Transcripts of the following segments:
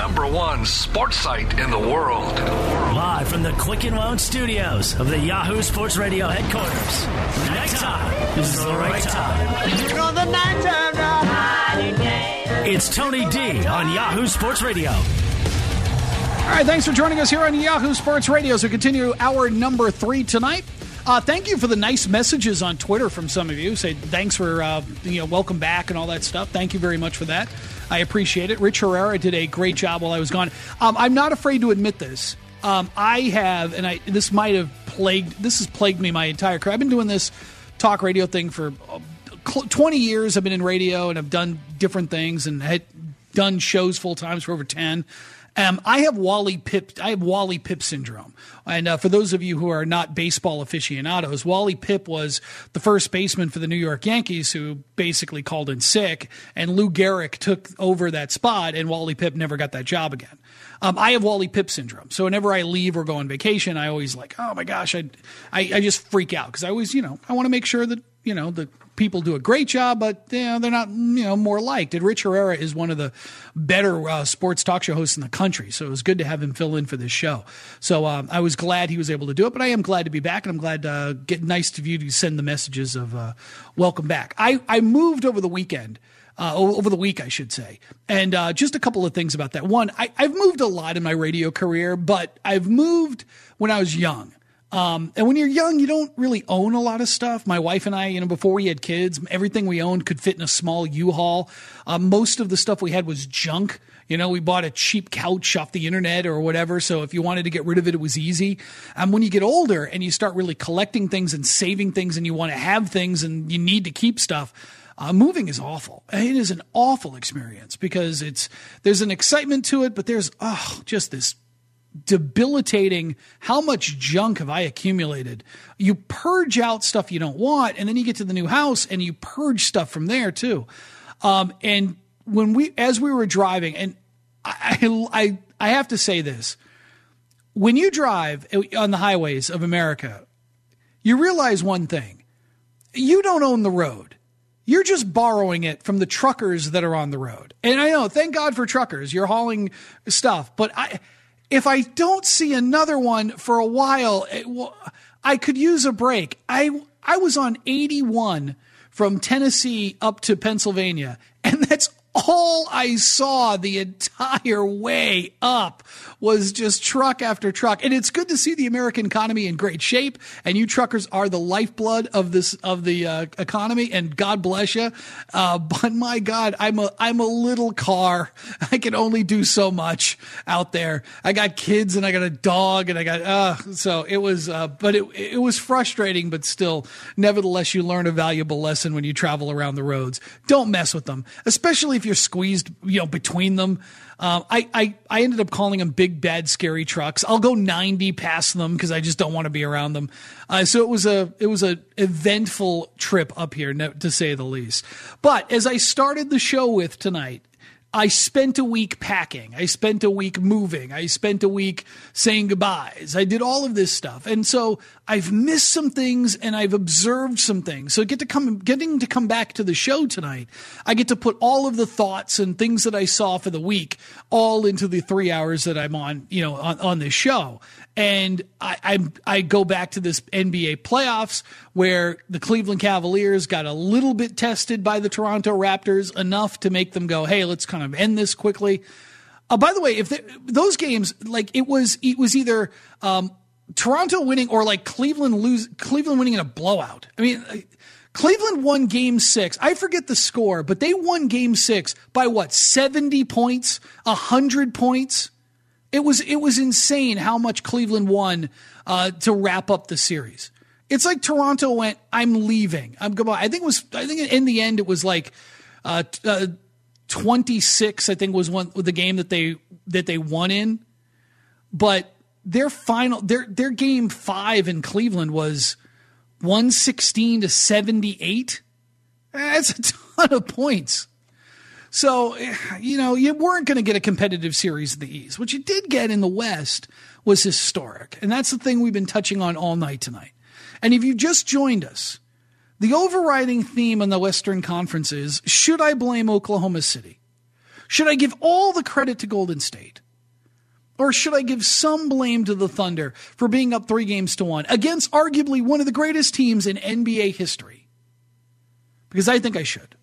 #1 sports site in the world. Live from the Quicken Loan Studios of the Yahoo Sports Radio headquarters. Nighttime. This is the right time. You know the nighttime now. It's Tony D on Yahoo Sports Radio. All right, thanks for joining us here on Yahoo Sports Radio. So continue hour number 3 tonight. Thank you for the nice messages on Twitter from some of you. Say thanks for welcome back and all that stuff. Thank you very much for that. I appreciate it. Rich Herrera did a great job while I was gone. I'm not afraid to admit this. This has plagued me my entire career. I've been doing this talk radio thing for 20 years. I've been in radio and I've done different things and had done shows full times for over 10. I have Wally Pipp syndrome. And for those of you who are not baseball aficionados, Wally Pipp was the first baseman for the New York Yankees who basically called in sick, and Lou Gehrig took over that spot, and Wally Pipp never got that job again. I have Wally Pipp syndrome. So whenever I leave or go on vacation, I always oh my gosh, I just freak out because I always, I want to make sure that, the people do a great job, but they're not, more liked. And Rich Herrera is one of the better sports talk show hosts in the country. So it was good to have him fill in for this show. So I was glad he was able to do it, but I am glad to be back, and I'm glad to get nice of you to send the messages of welcome back. I moved over the weekend. Over the week, I should say. And just a couple of things about that. One, I've moved a lot in my radio career, but I've moved when I was young. And when you're young, you don't really own a lot of stuff. My wife and I, before we had kids, everything we owned could fit in a small U-Haul. Most of the stuff we had was junk. We bought a cheap couch off the internet or whatever. So if you wanted to get rid of it, it was easy. When you get older and you start really collecting things and saving things and you want to have things and you need to keep stuff, moving is awful. It is an awful experience because there's an excitement to it, but there's just this debilitating, how much junk have I accumulated? You purge out stuff you don't want, and then you get to the new house and you purge stuff from there too. And as we were driving, and I have to say this, when you drive on the highways of America, you realize one thing: you don't own the road. You're just borrowing it from the truckers that are on the road. And I know, thank God for truckers, you're hauling stuff, but if I don't see another one for a while, I could use a break. I was on 81 from Tennessee up to Pennsylvania, and that's all I saw the entire way up was just truck after truck. And it's good to see the American economy in great shape. And you truckers are the lifeblood of the economy. And God bless you. But my God, I'm a little car. I can only do so much out there. I got kids and I got a dog and I got, so it was, but it was frustrating, but still, nevertheless, you learn a valuable lesson when you travel around the roads. Don't mess with them, especially if you're squeezed, between them. I ended up calling them big, bad, scary trucks. I'll go 90 past them because I just don't want to be around them. So it was a eventful trip up here, to say the least. But as I started the show with tonight, I spent a week packing. I spent a week moving. I spent a week saying goodbyes. I did all of this stuff. And so I've missed some things and I've observed some things. So getting to come back to the show tonight, I get to put all of the thoughts and things that I saw for the week all into the 3 hours that I'm on, on this show. And I go back to this NBA playoffs where the Cleveland Cavaliers got a little bit tested by the Toronto Raptors, enough to make them go, hey, let's kind of end this quickly. By the way, those games, it was either Toronto winning or Cleveland winning in a blowout. I mean, Cleveland won Game 6. I forget the score, but they won Game 6 by 70 points, 100 points. It was insane how much Cleveland won to wrap up the series. It's like Toronto went, I'm leaving. I'm goodbye. I think in the end it was 26. I think was the game that they won in. But their game 5 in Cleveland was 116-78. That's a ton of points. So, you weren't going to get a competitive series in the East. What you did get in the West was historic. And that's the thing we've been touching on all night tonight. And if you just joined us, the overriding theme in the Western Conference is, should I blame Oklahoma City? Should I give all the credit to Golden State? Or should I give some blame to the Thunder for being up 3-1 against arguably one of the greatest teams in NBA history? Because I think I should.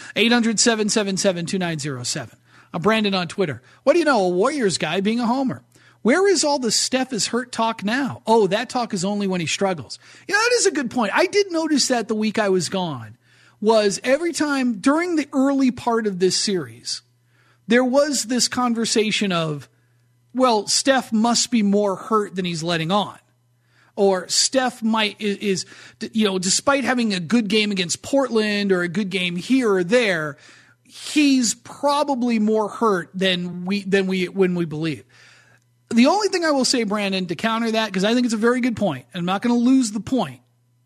800-777-2907. I'm Brandon on Twitter. What do you know? A Warriors guy being a homer. Where is all the Steph is hurt talk now? Oh, that talk is only when he struggles. That is a good point. I did notice that the week I was gone was every time during the early part of this series, there was this conversation of, well, Steph must be more hurt than he's letting on. Or Steph is despite having a good game against Portland or a good game here or there, he's probably more hurt than we believe. The only thing I will say, Brandon, to counter that, because I think it's a very good point, and I'm not going to lose the point.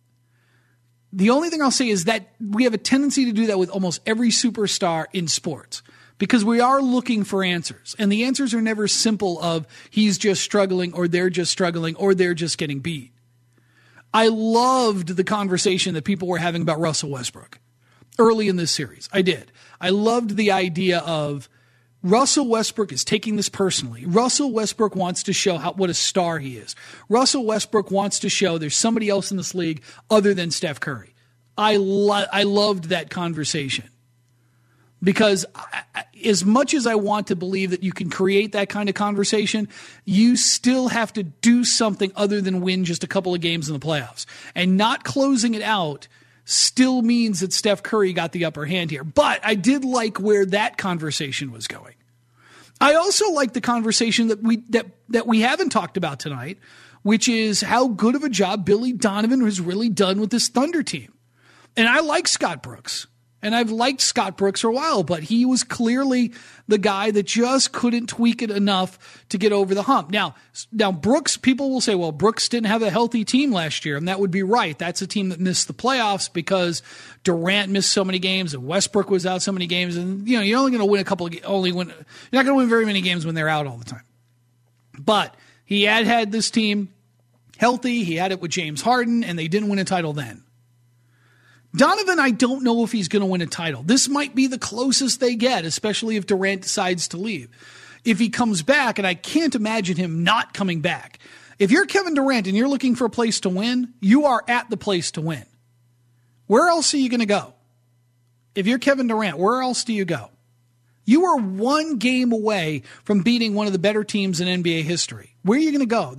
The only thing I'll say is that we have a tendency to do that with almost every superstar in sports. Because we are looking for answers. And the answers are never simple of he's just struggling or they're just struggling or they're just getting beat. I loved the conversation that people were having about Russell Westbrook early in this series. I did. I loved the idea of Russell Westbrook is taking this personally. Russell Westbrook wants to show what a star he is. Russell Westbrook wants to show there's somebody else in this league other than Steph Curry. I loved that conversation. Because as much as I want to believe that you can create that kind of conversation, you still have to do something other than win just a couple of games in the playoffs. And not closing it out still means that Steph Curry got the upper hand here. But I did like where that conversation was going. I also like the conversation that we haven't talked about tonight, which is how good of a job Billy Donovan has really done with this Thunder team. And I like Scott Brooks. And I've liked Scott Brooks for a while, but he was clearly the guy that just couldn't tweak it enough to get over the hump. Now Brooks, people will say, well, Brooks didn't have a healthy team last year, and that would be right. That's a team that missed the playoffs because Durant missed so many games and Westbrook was out so many games. And, you're only going to win you're not going to win very many games when they're out all the time. But he had this team healthy. He had it with James Harden, and they didn't win a title then. Donovan, I don't know if he's going to win a title. This might be the closest they get, especially if Durant decides to leave. If he comes back, and I can't imagine him not coming back. If you're Kevin Durant and you're looking for a place to win, you are at the place to win. Where else are you going to go? If you're Kevin Durant, where else do you go? You are one game away from beating one of the better teams in NBA history. Where are you going to go?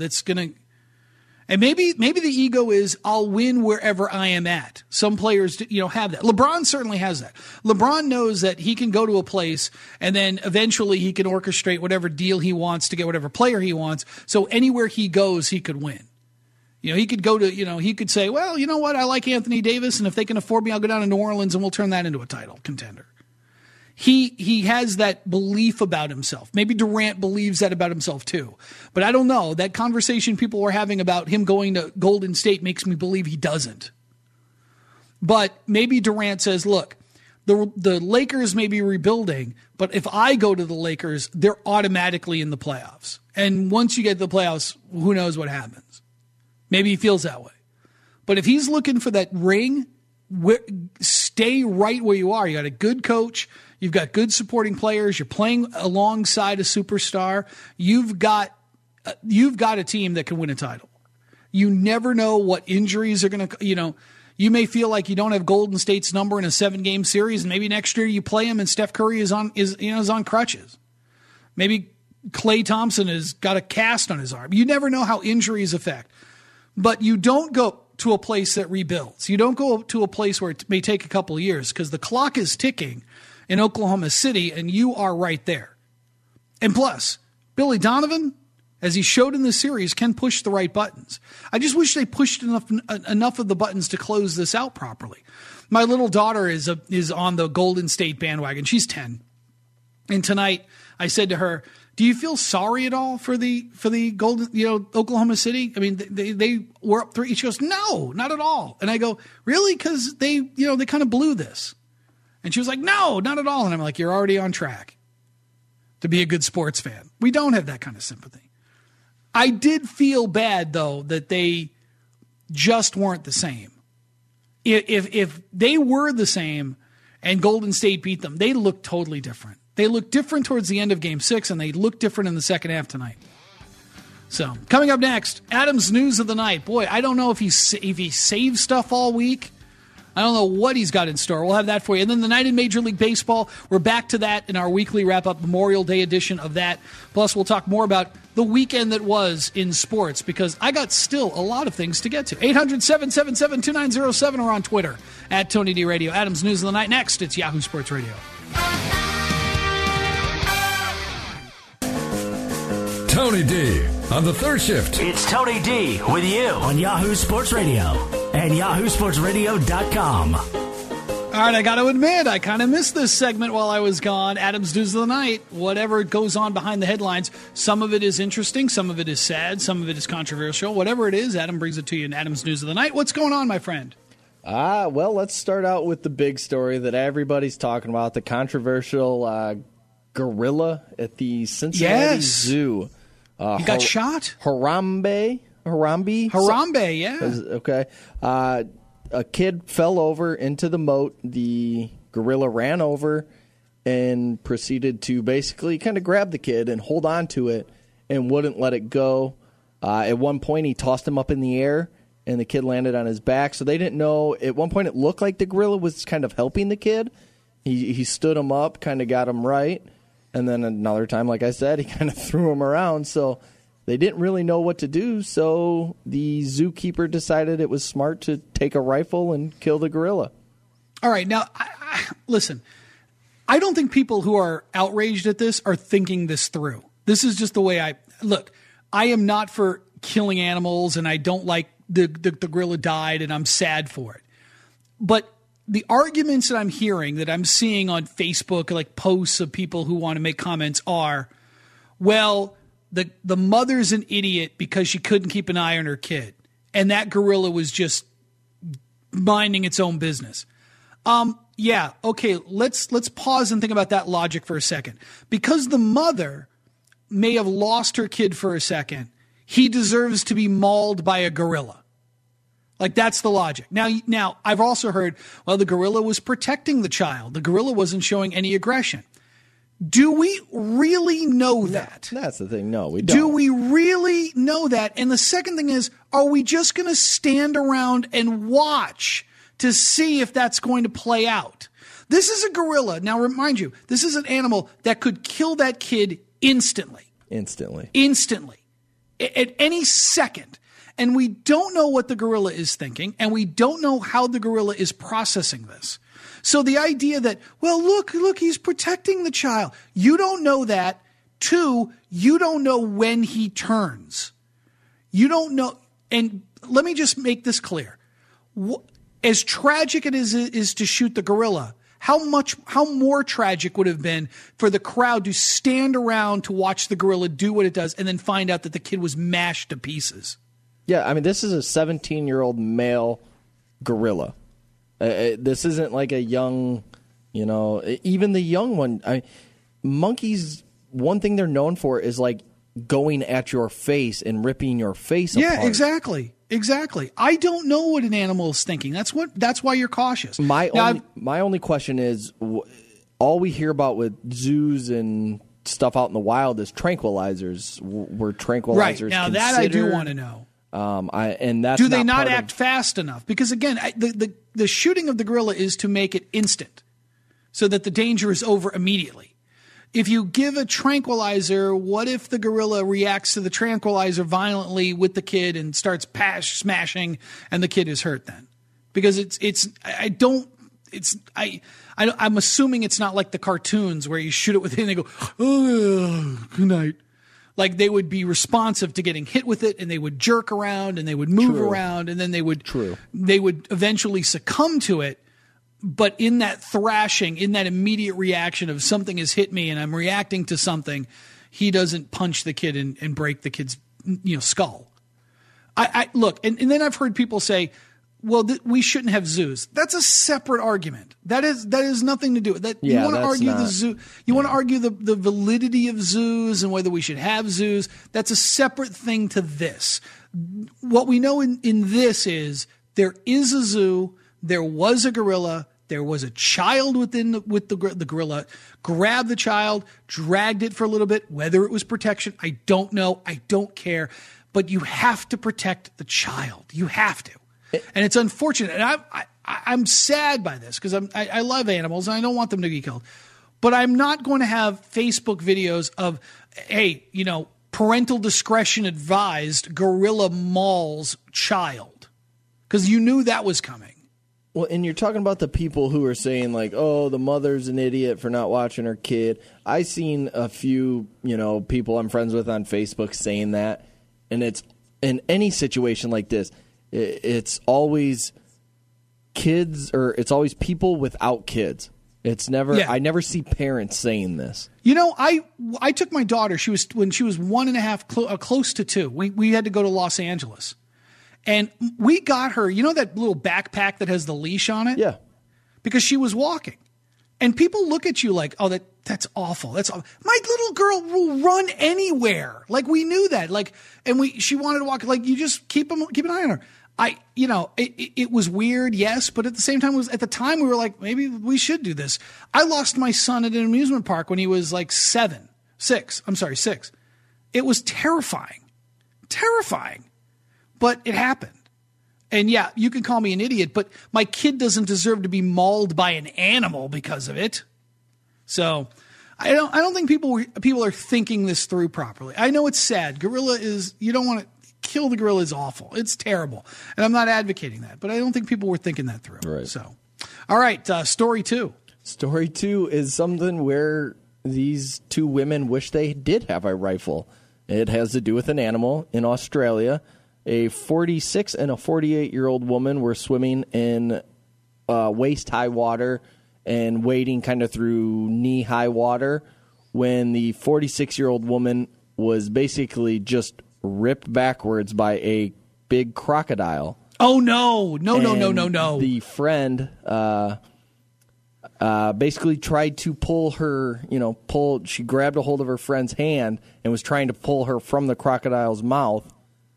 And maybe the ego is I'll win wherever I am at. Some players, have that. LeBron certainly has that. LeBron knows that he can go to a place and then eventually he can orchestrate whatever deal he wants to get whatever player he wants. So anywhere he goes, he could win. He could go to, he could say, well, you know what? I like Anthony Davis, and if they can afford me, I'll go down to New Orleans and we'll turn that into a title contender. He has that belief about himself. Maybe Durant believes that about himself too. But I don't know. That conversation people were having about him going to Golden State makes me believe he doesn't. But maybe Durant says, look, the Lakers may be rebuilding, but if I go to the Lakers, they're automatically in the playoffs. And once you get to the playoffs, who knows what happens. Maybe he feels that way. But if he's looking for that ring, stay right where you are. You got a good coach. You've got good supporting players. You're playing alongside a superstar. You've got a team that can win a title. You never know what injuries are going to, you may feel like you don't have Golden State's number in a 7-game series, and maybe next year you play him and Steph Curry is on crutches. Maybe Klay Thompson has got a cast on his arm. You never know how injuries affect. But you don't go to a place that rebuilds. You don't go to a place where it may take a couple of years because the clock is ticking in Oklahoma City, and you are right there. And plus, Billy Donovan, as he showed in this series, can push the right buttons. I just wish they pushed enough of the buttons to close this out properly. My little daughter is on the Golden State bandwagon. She's 10. And tonight I said to her, do you feel sorry at all for the Golden, Oklahoma City? I mean, they were up 3. She goes, no, not at all. And I go, really? Because they kind of blew this. And she was like, no, not at all. And I'm like, you're already on track to be a good sports fan. We don't have that kind of sympathy. I did feel bad, though, that they just weren't the same. If they were the same and Golden State beat them, they looked totally different. They look different towards the end of Game 6, and they look different in the second half tonight. So, coming up next, Adam's News of the Night. Boy, I don't know if he saved stuff all week. I don't know what he's got in store. We'll have that for you. And then the night in Major League Baseball, we're back to that in our weekly wrap-up Memorial Day edition of that. Plus, we'll talk more about the weekend that was in sports, because I got still a lot of things to get to. 800-777-2907 or on Twitter at Tony D Radio. Adam's News of the Night next. It's Yahoo Sports Radio. Tony D on the third shift. It's Tony D with you on Yahoo Sports Radio and yahoosportsradio.com. All right, I got to admit, I kind of missed this segment while I was gone. Adam's News of the Night, whatever goes on behind the headlines. Some of it is interesting, some of it is sad, some of it is controversial. Whatever it is, Adam brings it to you in Adam's News of the Night. What's going on, my friend? Well, let's start out with the big story that everybody's talking about, the controversial gorilla at the Cincinnati Zoo. He got shot? Harambe, yeah. Okay. A kid fell over into the moat. The gorilla ran over and proceeded to basically kind of grab the kid and hold on to it and wouldn't let it go. At one point, he tossed him up in the air, and the kid landed on his back. So they didn't know. At one point, it looked like the gorilla was kind of helping the kid. He stood him up, kind of got him right. And then another time, like I said, he kind of threw him around. So they didn't really know what to do. So the zookeeper decided it was smart to take a rifle and kill the gorilla. All right. Now, listen, I don't think people who are outraged at this are thinking this through. This is just the way I look. I am not for killing animals, and I don't like the gorilla died, and I'm sad for it. But the arguments that I'm hearing, that I'm seeing on Facebook, like posts of people who want to make comments are, well, the mother's an idiot because she couldn't keep an eye on her kid, and that gorilla was just minding its own business. Yeah, okay, let's pause and think about that logic for a second. Because the mother may have lost her kid for a second, he deserves to be mauled by a gorilla. Like, that's the logic. Now, I've also heard, well, the gorilla was protecting the child. The gorilla wasn't showing any aggression. Do we really know that? That's the thing. No, we don't. Do we really know that? And the second thing is, are we just going to stand around and watch to see if that's going to play out? This is a gorilla. Now, remind you, this is an animal that could kill that kid instantly. Instantly. At any second. And we don't know what the gorilla is thinking, and we don't know how the gorilla is processing this. So the idea that, well, look, he's protecting the child. You don't know that. 2, you don't know when he turns. You don't know. And let me just make this clear. As tragic it is to shoot the gorilla, how more tragic would it have been for the crowd to stand around to watch the gorilla do what it does and then find out that the kid was mashed to pieces? Yeah, I mean, this is a 17-year-old male gorilla. This isn't like a young, even the young one. Monkeys, one thing they're known for is like going at your face and ripping your face apart. Yeah, exactly. I don't know what an animal is thinking. That's why you're cautious. My only question is, all we hear about with zoos and stuff out in the wild is tranquilizers. Were tranquilizers right now considered? That I do want to know. And that's do they not act fast enough? Because again, the shooting of the gorilla is to make it instant, so that the danger is over immediately. If you give a tranquilizer, what if the gorilla reacts to the tranquilizer violently with the kid and starts smashing, and the kid is hurt then? Because I'm assuming it's not like the cartoons where you shoot it with it and they go, oh, good night. Like, they would be responsive to getting hit with it, and they would jerk around, and they would move around, and then they would eventually succumb to it. But in that thrashing, in that immediate reaction of something has hit me and I'm reacting to something, he doesn't punch the kid and break the kid's skull. I look, and then I've heard people say, well, we shouldn't have zoos. That's a separate argument. That is nothing to do with that. Yeah, you want to argue the zoo. You want to argue the validity of zoos and whether we should have zoos. That's a separate thing to this. What we know in this is there is a zoo. There was a gorilla. There was a child with the gorilla. Grabbed the child, dragged it for a little bit. Whether it was protection, I don't know. I don't care. But you have to protect the child. You have to. And it's unfortunate. And I'm sad by this because I love animals and I don't want them to be killed. But I'm not going to have Facebook videos of, hey, parental discretion advised, gorilla mauls child. Because you knew that was coming. Well, and you're talking about the people who are saying, like, oh, the mother's an idiot for not watching her kid. I seen a few, people I'm friends with on Facebook saying that. And it's in any situation like this, it's always kids or it's always people without kids. It's never. Yeah. I never see parents saying this. I took my daughter. When she was 1.5, close to 2. We had to go to Los Angeles, and we got her. That little backpack that has the leash on it. Yeah, because she was walking, and people look at you like, oh, that's awful. That's awful. My little girl will run anywhere. Like we knew that. Like, and she wanted to walk. Like you just keep an eye on her. It was weird, yes, but at the same time, at the time we were like, maybe we should do this. I lost my son at an amusement park when he was like 6. It was terrifying, but it happened. And yeah, you can call me an idiot, but my kid doesn't deserve to be mauled by an animal because of it. So I don't think people are thinking this through properly. I know it's sad. You don't want to. Kill the gorilla is awful. It's terrible. And I'm not advocating that, but I don't think people were thinking that through. Right. So, all right, story 2. Story 2 is something where these 2 women wish they did have a rifle. It has to do with an animal in Australia. A 46 and a 48-year-old woman were swimming in waist-high water and wading kind of through knee-high water when the 46-year-old woman was basically just ripped backwards by a big crocodile. Oh, no. No. The friend basically tried to pull her, she grabbed a hold of her friend's hand and was trying to pull her from the crocodile's mouth.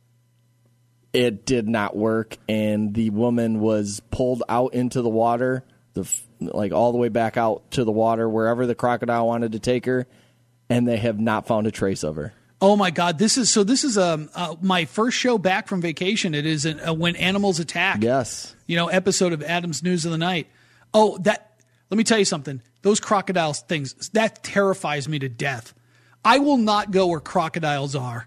It did not work, and the woman was pulled out into the water, all the way back out to the water, wherever the crocodile wanted to take her, and they have not found a trace of her. Oh my God! This is my first show back from vacation. It is When Animals Attack. Yes, episode of Adam's News of the Night. Oh, let me tell you something. Those crocodile things that terrifies me to death. I will not go where crocodiles are.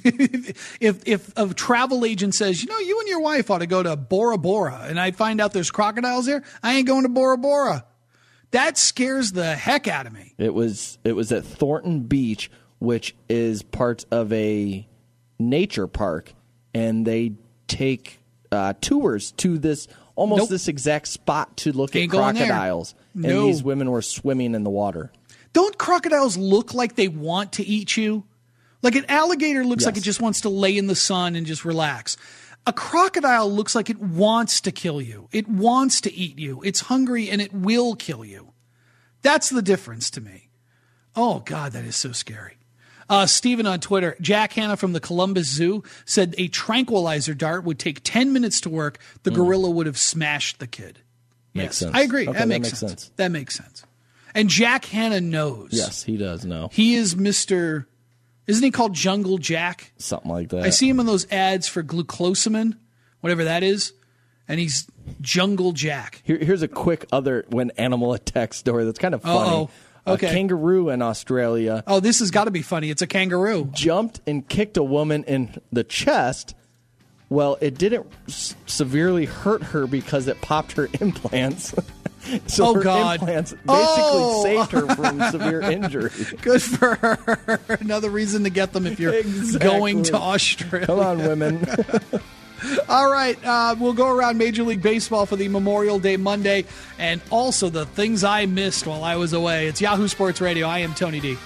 If a travel agent says, you and your wife ought to go to Bora Bora, and I find out there's crocodiles there, I ain't going to Bora Bora. That scares the heck out of me. It was at Thornton Beach, which is part of a nature park, and they take tours to this this exact spot to look at crocodiles. And these women were swimming in the water. Don't crocodiles look like they want to eat you? Like an alligator looks like it just wants to lay in the sun and just relax. A crocodile looks like it wants to kill you. It wants to eat you. It's hungry and it will kill you. That's the difference to me. Oh, God, that is so scary. Steven on Twitter, Jack Hanna from the Columbus Zoo said a tranquilizer dart would take 10 minutes to work. The gorilla would have smashed the kid. Makes sense. I agree. Okay, that makes sense. That makes sense. And Jack Hanna knows. Yes, he does know. He is Mr. Isn't he called Jungle Jack? Something like that. I see him in those ads for glucosamine, whatever that is, and he's Jungle Jack. Here's a quick When Animal Attack story that's kind of funny. Okay. A kangaroo in Australia. Oh, this has got to be funny. It's a kangaroo. Jumped and kicked a woman in the chest. Well, it didn't severely hurt her because it popped her implants. So her implants basically saved her from severe injury. Good for her. Another reason to get them if you're going to Australia. Come on, women. All right, we'll go around Major League Baseball for the Memorial Day Monday and also the things I missed while I was away. It's Yahoo Sports Radio. I am Tony D.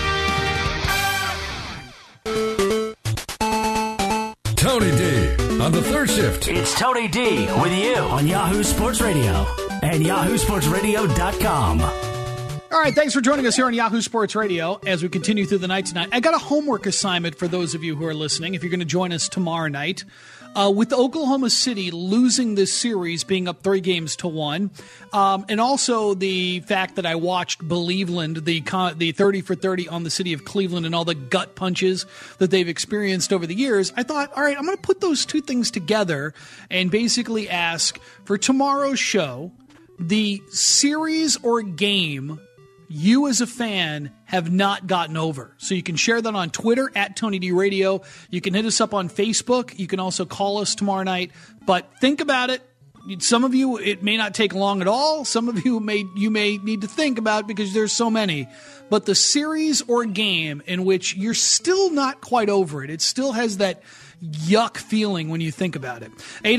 Tony D on the third shift. It's Tony D with you on Yahoo Sports Radio and yahoosportsradio.com. All right, thanks for joining us here on Yahoo Sports Radio as we continue through the night tonight. I got a homework assignment for those of you who are listening. If you're going to join us tomorrow night, with Oklahoma City losing this series, being up 3-1, and also the fact that I watched Believeland, the 30 for 30 on the city of Cleveland, and all the gut punches that they've experienced over the years, I thought, all right, I'm going to put those two things together and basically ask for tomorrow's show, the series or game you as a fan have not gotten over. So you can share that on Twitter at Tony D Radio. You can hit us up on Facebook. You can also call us tomorrow night. But think about it. Some of you, it may not take long at all. Some of you may need to think about it because there's so many. But the series or game in which you're still not quite over it, it still has that yuck feeling when you think about it.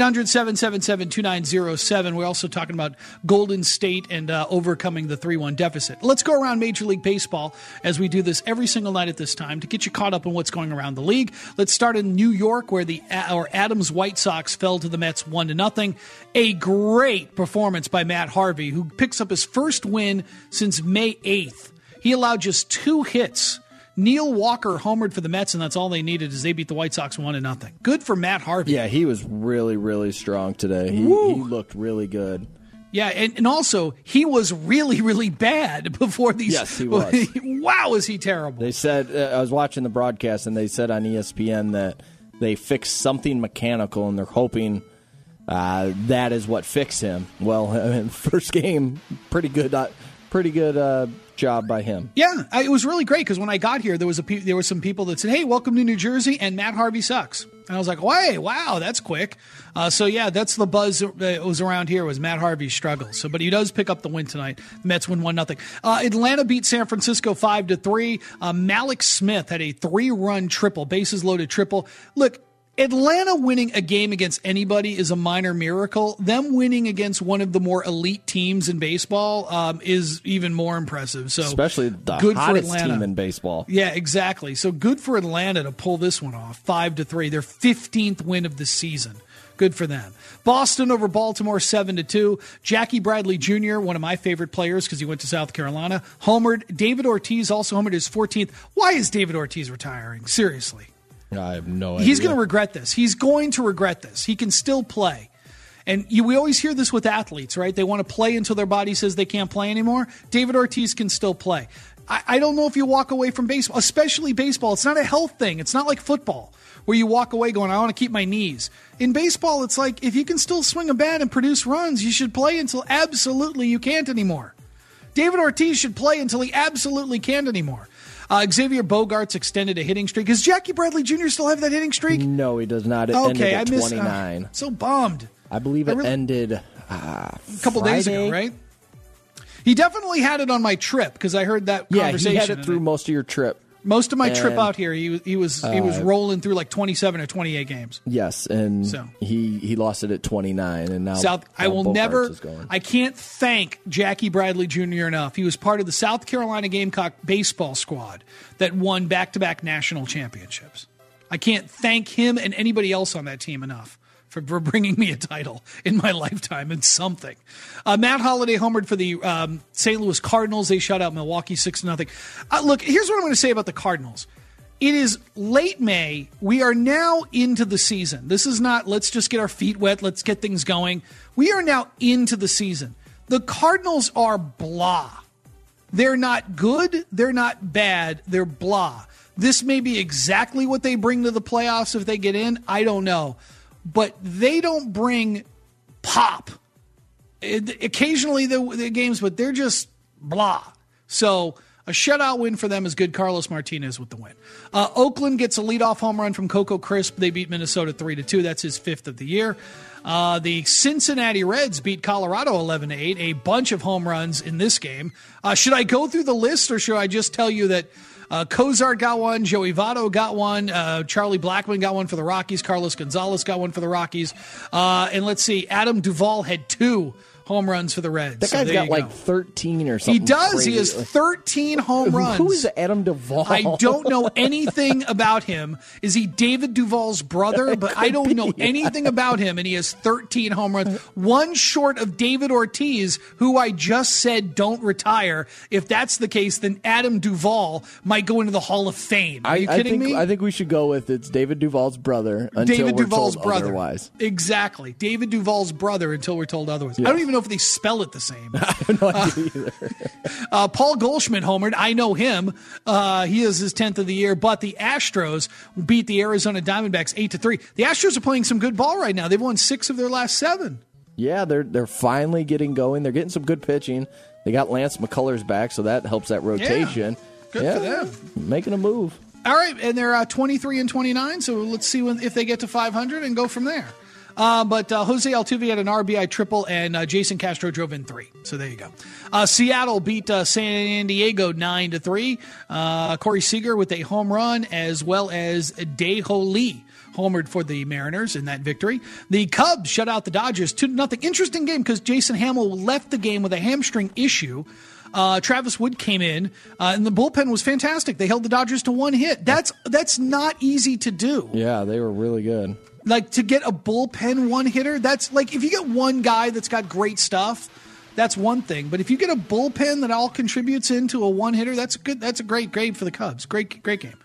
800-777-2907. We're also talking about Golden State and overcoming the 3-1 deficit. Let's go around Major League Baseball as we do this every single night at this time to get you caught up on what's going around the league. Let's start in New York where our Adams White Sox fell to the Mets 1-0. A great performance by Matt Harvey, who picks up his first win since May 8th. He allowed just 2 hits. Neil Walker homered for the Mets, and that's all they needed as they beat the White Sox 1-0. Good for Matt Harvey. Yeah, he was really, really strong today. He looked really good. Yeah, and also, he was really, really bad before these. Yes, he was. Wow, is he terrible. They said, I was watching the broadcast, and they said on ESPN that they fixed something mechanical, and they're hoping that is what fixed him. Well, first game, pretty good job by him. Yeah, it was really great because when I got here, there were some people that said, "Hey, welcome to New Jersey," and Matt Harvey sucks. And I was like, "Hey, wow, that's quick." So yeah, that's the buzz that was around here was Matt Harvey's struggles. So, but he does pick up the win tonight. The Mets win 1-0. Atlanta beat San Francisco 5-3. Malik Smith had a 3-run triple, bases loaded triple. Look. Atlanta winning a game against anybody is a minor miracle. Them winning against one of the more elite teams in baseball is even more impressive. So especially the good hottest for Atlanta. Team in baseball. Yeah, exactly. So good for Atlanta to pull this one off, 5-3. Their 15th win of the season. Good for them. Boston over Baltimore 7-2. Jackie Bradley Jr., one of my favorite players because he went to South Carolina, homered. David Ortiz also homered his 14th. Why is David Ortiz retiring? Seriously. I have no idea. He's going to regret this. He's going to regret this. He can still play. And we always hear this with athletes, right? They want to play until their body says they can't play anymore. David Ortiz can still play. I don't know if you walk away from baseball, especially baseball. It's not a health thing. It's not like football where you walk away going, I want to keep my knees. In baseball, it's like if you can still swing a bat and produce runs, you should play until absolutely you can't anymore. David Ortiz should play until he absolutely can't anymore. Xavier Bogaerts extended a hitting streak. Does Jackie Bradley Jr. still have that hitting streak? No, he does not. It ended at 29. So bummed. I believe it ended a couple days ago, right? He definitely had it on my trip because I heard that conversation. Yeah, he had it through most of your trip. Most of my trip out here, he was rolling through like 27 or 28 games. Yes, and he lost it at 29, and now I can't thank Jackie Bradley Jr. enough. He was part of the South Carolina Gamecock baseball squad that won back-to-back national championships. I can't thank him and anybody else on that team enough for bringing me a title in my lifetime and something. Matt Holliday homered for the St. Louis Cardinals. They shut out Milwaukee 6-0. Look, here's what I'm going to say about the Cardinals. It is late May. We are now into the season. This is not, let's just get our feet wet. Let's get things going. We are now into the season. The Cardinals are blah. They're not good. They're not bad. They're blah. This may be exactly what they bring to the playoffs if they get in. I don't know. But they don't bring pop. Occasionally the games, but they're just blah. So a shutout win for them is good. Carlos Martinez with the win. Oakland gets a leadoff home run from Coco Crisp. They beat Minnesota 3-2. That's his 5th of the year. The Cincinnati Reds beat Colorado 11-8. A bunch of home runs in this game. Should I go through the list or should I just tell you that Cozart got one, Joey Votto got one, Charlie Blackmon got one for the Rockies, Carlos Gonzalez got one for the Rockies, and let's see, Adam Duvall had 2 home runs for the Reds. That guy's got like 13 or something. He does. Crazy. He has 13 home runs. Who is Adam Duvall? I don't know anything about him. Is he David Duvall's brother? But I don't know anything about him, and he has 13 home runs. One short of David Ortiz, who I just said don't retire. If that's the case, then Adam Duvall might go into the Hall of Fame. Are you kidding me? I think we should go with it's David Duvall's brother until we're told otherwise. Exactly. David Duvall's brother until we're told otherwise. Yes. I don't even know if they spell it the same. I have no idea either. Paul Goldschmidt homered. I know him. He is his 10th of the year, but the Astros beat the Arizona Diamondbacks 8-3. The Astros are playing some good ball right now. They've won 6 of their last 7. Yeah, they're finally getting going. They're getting some good pitching. They got Lance McCullers back, so that helps that rotation. Yeah, good for them. Making a move. All right, and they're 23-29, so let's see if they get to 500 and go from there. But Jose Altuve had an RBI triple, and Jason Castro drove in 3. So there you go. Seattle beat San Diego 9-3. Corey Seager with a home run, as well as Dae-Ho Lee homered for the Mariners in that victory. The Cubs shut out the Dodgers 2-0. Interesting game because Jason Hamill left the game with a hamstring issue. Travis Wood came in, and the bullpen was fantastic. They held the Dodgers to 1 hit. That's not easy to do. Yeah, they were really good. Like, to get a bullpen one-hitter, that's like, if you get one guy that's got great stuff, that's one thing. But if you get a bullpen that all contributes into a one-hitter, that's a great grade for the Cubs. Great game.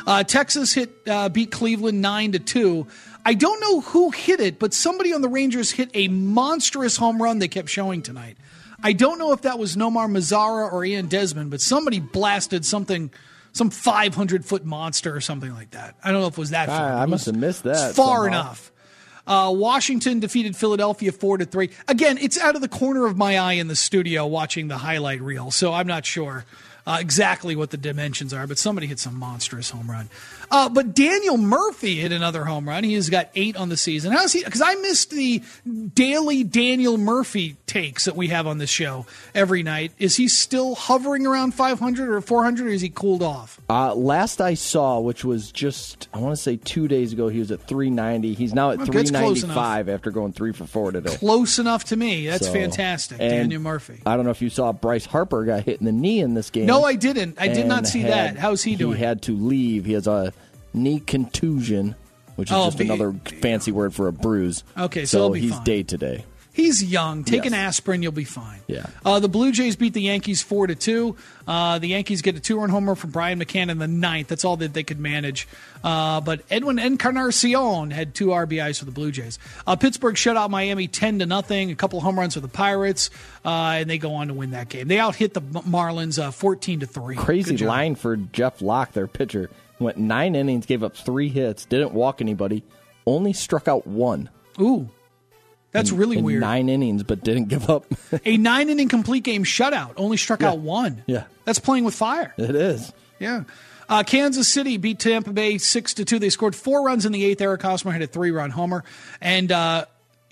Texas beat Cleveland 9-2. I don't know who hit it, but somebody on the Rangers hit a monstrous home run they kept showing tonight. I don't know if that was Nomar Mazara or Ian Desmond, but somebody blasted something, some 500-foot monster or something like that. I don't know if it was that far. I must have missed that. Far enough. Washington defeated Philadelphia 4-3. Again, it's out of the corner of my eye in the studio watching the highlight reel, so I'm not sure exactly what the dimensions are, but somebody hit some monstrous home run. But Daniel Murphy hit another home run. He has got 8 on the season. How's he? Because I missed the daily Daniel Murphy takes that we have on this show every night. Is he still hovering around 500 or 400, or is he cooled off? Last I saw, which was just, I want to say 2 days ago, he was at 390. He's now at 395 after going 3 for 4 today. Close enough to me. That's fantastic, Daniel Murphy. I don't know if you saw Bryce Harper got hit in the knee in this game. No, I didn't. I did not see that. How's he doing? He had to leave. He has a knee contusion, which is just another fancy word for a bruise. Okay, so he's fine. day to day. He's young. Take an aspirin, you'll be fine. Yeah. The Blue Jays beat the Yankees 4-2. The Yankees get a 2-run homer from Brian McCann in the 9th. That's all that they could manage. But Edwin Encarnacion had 2 RBIs for the Blue Jays. Pittsburgh shut out Miami 10-0. A couple home runs for the Pirates, and they go on to win that game. They out-hit the Marlins 14-3. Crazy line for Jeff Locke, their pitcher. Went 9 innings, gave up 3 hits, didn't walk anybody, only struck out 1. Ooh. That's really weird. 9 innings, but didn't give up. A 9-inning complete game shutout. Only struck out 1. Yeah. That's playing with fire. It is. Yeah. Kansas City beat Tampa Bay 6-2. They scored 4 runs in the 8th. Eric Hosmer had a 3-run homer. And Yoeli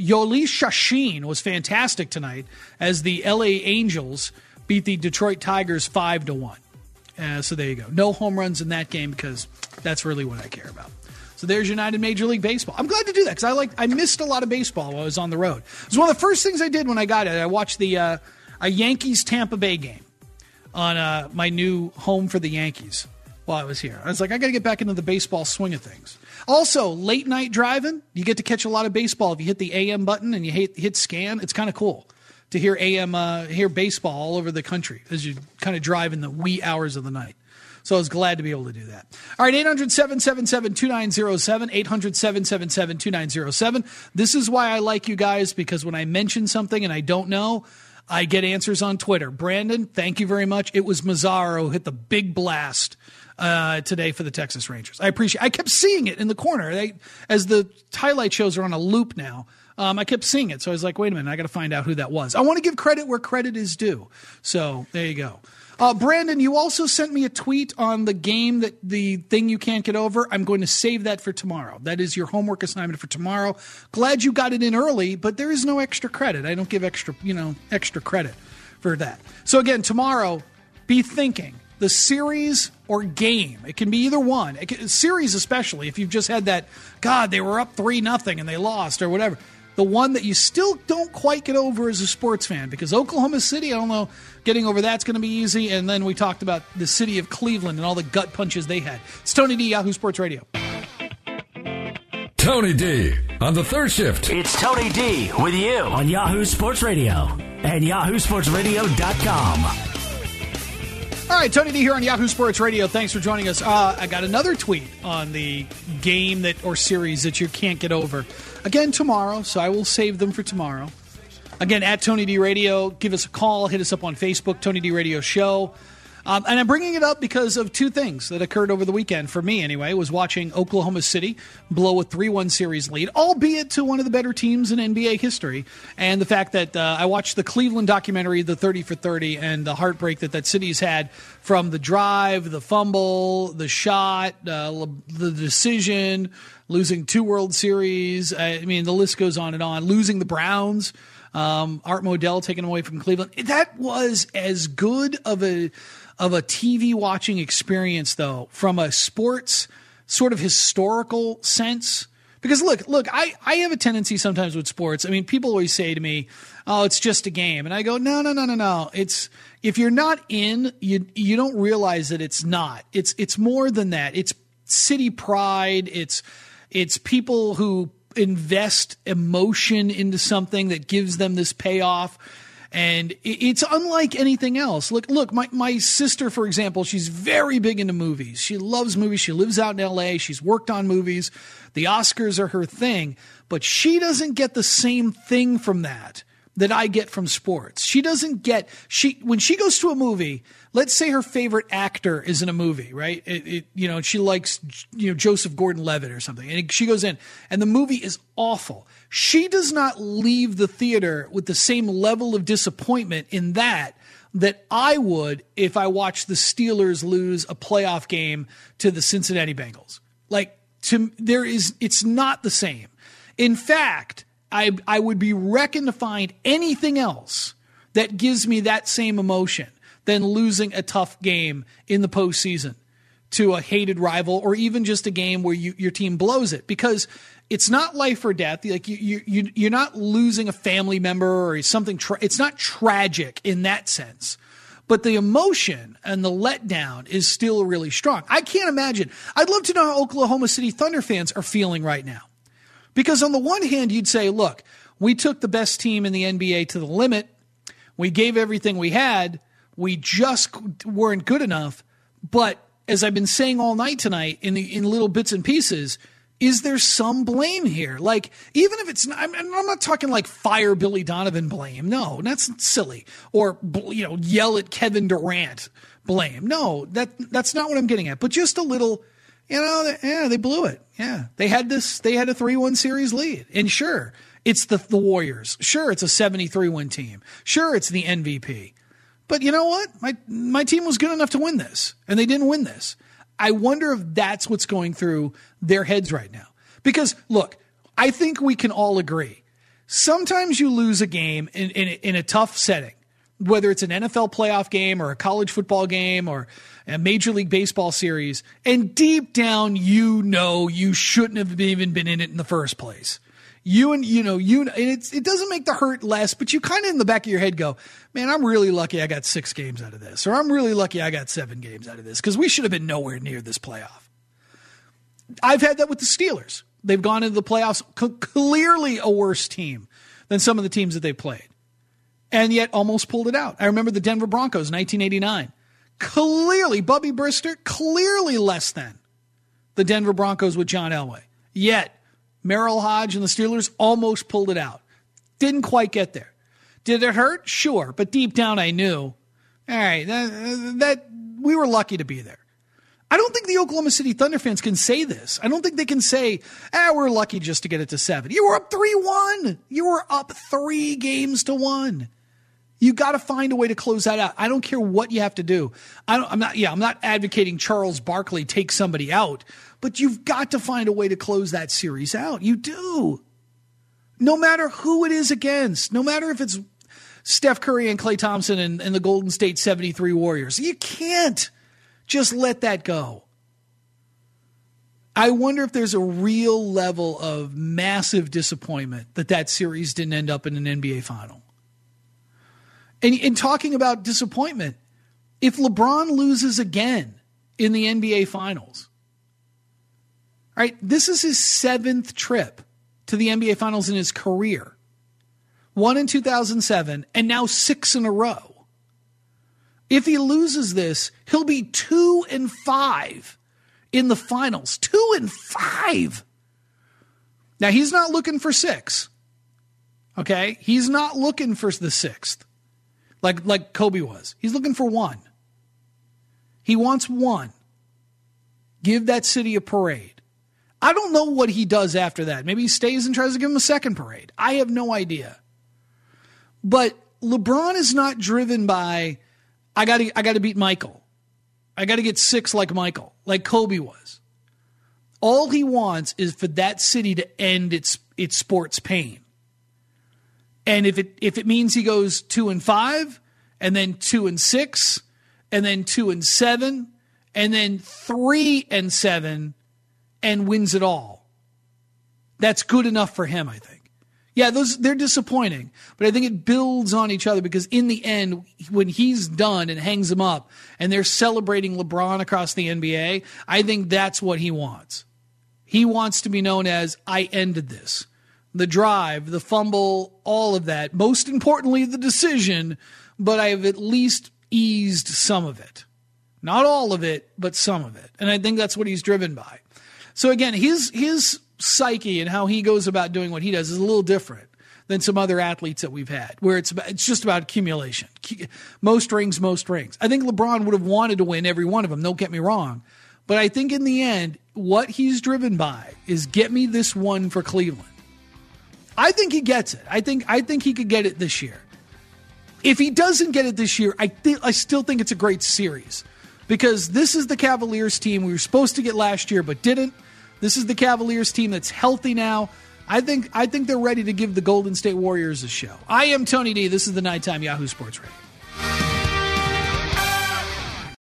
Chachin was fantastic tonight as the L.A. Angels beat the Detroit Tigers 5-1. So there you go. No home runs in that game because that's really what I care about. So there's United Major League Baseball. I'm glad to do that because I missed a lot of baseball while I was on the road. It was one of the first things I did when I got it. I watched the a Yankees Tampa Bay game on my new home for the Yankees while I was here. I was like, I got to get back into the baseball swing of things. Also, late night driving, you get to catch a lot of baseball if you hit the AM button and you hit scan. It's kind of cool to hear hear baseball all over the country as you kind of drive in the wee hours of the night. So I was glad to be able to do that. All right, 800-777-2907, 800-777-2907. This is why I like you guys, because when I mention something and I don't know, I get answers on Twitter. Brandon, thank you very much. It was Mazzaro who hit the big blast today for the Texas Rangers. I appreciate it. I kept seeing it in the corner. As the highlight shows are on a loop now, I kept seeing it. So I was like, wait a minute, I got to find out who that was. I want to give credit where credit is due. So there you go. Brandon, you also sent me a tweet on the game the thing you can't get over. I'm going to save that for tomorrow. That is your homework assignment for tomorrow. Glad you got it in early, but there is no extra credit. I don't give extra credit for that. So again, tomorrow, be thinking the series or game. It can be either one. Series especially, if you've just had that, God, they were up 3-0 and they lost or whatever. the one that you still don't quite get over as a sports fan, because Oklahoma City, I don't know, getting over that's going to be easy. And then we talked about the city of Cleveland and all the gut punches they had. It's Tony D, Yahoo Sports Radio. Tony D on the third shift. It's Tony D with you on Yahoo Sports Radio and yahoosportsradio.com. All right, Tony D here on Yahoo Sports Radio. Thanks for joining us. I got another tweet on the game or series that you can't get over. Again, tomorrow, so I will save them for tomorrow. Again, at Tony D Radio, give us a call, hit us up on Facebook, Tony D Radio Show. And I'm bringing it up because of two things that occurred over the weekend, for me anyway, was watching Oklahoma City blow a 3-1 series lead, albeit to one of the better teams in NBA history, and the fact that I watched the Cleveland documentary, the 30 for 30, and the heartbreak that city's had from the drive, the fumble, the shot, the decision, losing 2 World Series. I mean, the list goes on and on. Losing the Browns, Art Modell taken away from Cleveland. That was as good of a TV watching experience, though, from a sports sort of historical sense. Because look, I have a tendency sometimes with sports. I mean, people always say to me, "Oh, it's just a game," and I go, "No. It's if you're not in, you don't realize that it's not. It's more than that. It's city pride. It's people who invest emotion into something that gives them this payoff." And it's unlike anything else. Look, my sister, for example, she's very big into movies. She loves movies. She lives out in L.A. She's worked on movies. The Oscars are her thing. But she doesn't get the same thing from that I get from sports. She doesn't get – when she goes to a movie, let's say her favorite actor is in a movie, right? She likes Joseph Gordon-Levitt or something. And she goes in, and the movie is awful. She does not leave the theater with the same level of disappointment in that I would if I watched the Steelers lose a playoff game to the Cincinnati Bengals. It's not the same. In fact, I would be reckoned to find anything else that gives me that same emotion than losing a tough game in the postseason to a hated rival, or even just a game where your team blows it, because it's not life or death. Like you're not losing a family member or something. It's not tragic in that sense, but the emotion and the letdown is still really strong. I can't imagine. I'd love to know how Oklahoma City Thunder fans are feeling right now, because on the one hand, you'd say, look, we took the best team in the NBA to the limit. We gave everything we had. We just weren't good enough. But as I've been saying all night tonight in little bits and pieces, is there some blame here? Like, even if it's not, I'm not talking like fire Billy Donovan blame. No, that's silly. Or, yell at Kevin Durant blame. No, that's not what I'm getting at. But just a little, they blew it. Yeah. They had a 3-1 series lead. And sure, it's the Warriors. Sure, it's a 73-win team. Sure, it's the MVP. But you know what? My team was good enough to win this, and they didn't win this. I wonder if that's what's going through their heads right now. Because, look, I think we can all agree. Sometimes you lose a game in a tough setting, whether it's an NFL playoff game or a college football game or a Major League Baseball series, and deep down you shouldn't have even been in it in the first place. It doesn't make the hurt less, but you kind of in the back of your head go, man, I'm really lucky I got 6 games out of this, or I'm really lucky I got 7 games out of this, because we should have been nowhere near this playoff. I've had that with the Steelers. They've gone into the playoffs clearly a worse team than some of the teams that they played, and yet almost pulled it out. I remember the Denver Broncos, 1989. Clearly, Bubby Brister, clearly less than the Denver Broncos with John Elway. Yet, Merrill Hodge and the Steelers almost pulled it out. Didn't quite get there. Did it hurt? Sure. But deep down I knew, all right, that we were lucky to be there. I don't think the Oklahoma City Thunder fans can say this. I don't think they can say, we're lucky just to get it to 7. You were up 3-1. You were up 3-1. You got to find a way to close that out. I don't care what you have to do. I'm not advocating Charles Barkley take somebody out, but you've got to find a way to close that series out. You do. No matter who it is against, no matter if it's Steph Curry and Klay Thompson and the Golden State 73 Warriors. You can't just let that go. I wonder if there's a real level of massive disappointment that series didn't end up in an NBA final. And in talking about disappointment, if LeBron loses again in the NBA finals, right? This is his 7th trip to the NBA finals in his career. 1 in 2007 and now 6 in a row. If he loses this, he'll be 2-5 in the finals. 2-5. Now, he's not looking for 6. Okay? He's not looking for the 6th like Kobe was. He's looking for 1. He wants 1. Give that city a parade. I don't know what he does after that. Maybe he stays and tries to give him a second parade. I have no idea. But LeBron is not driven by, I got to beat Michael. I got to get 6 like Michael, like Kobe was. All he wants is for that city to end its sports pain. And if it means he goes 2-5, and then 2-6, and then 2-7, and then 3-7, and wins it all, that's good enough for him, I think. Yeah, they're disappointing, but I think it builds on each other because in the end, when he's done and hangs them up and they're celebrating LeBron across the NBA, I think that's what he wants. He wants to be known as, I ended this. The drive, the fumble, all of that. Most importantly, the decision, but I have at least eased some of it. Not all of it, but some of it. And I think that's what he's driven by. So again, his psyche and how he goes about doing what he does is a little different than some other athletes that we've had, where it's just about accumulation. Most rings. I think LeBron would have wanted to win every one of them, don't get me wrong. But I think in the end, what he's driven by is get me this one for Cleveland. I think he gets it. I think he could get it this year. If he doesn't get it this year, I still think it's a great series because this is the Cavaliers team we were supposed to get last year but didn't. This is the Cavaliers team that's healthy now. I think they're ready to give the Golden State Warriors a show. I am Tony D. This is the Nighttime Yahoo Sports Radio.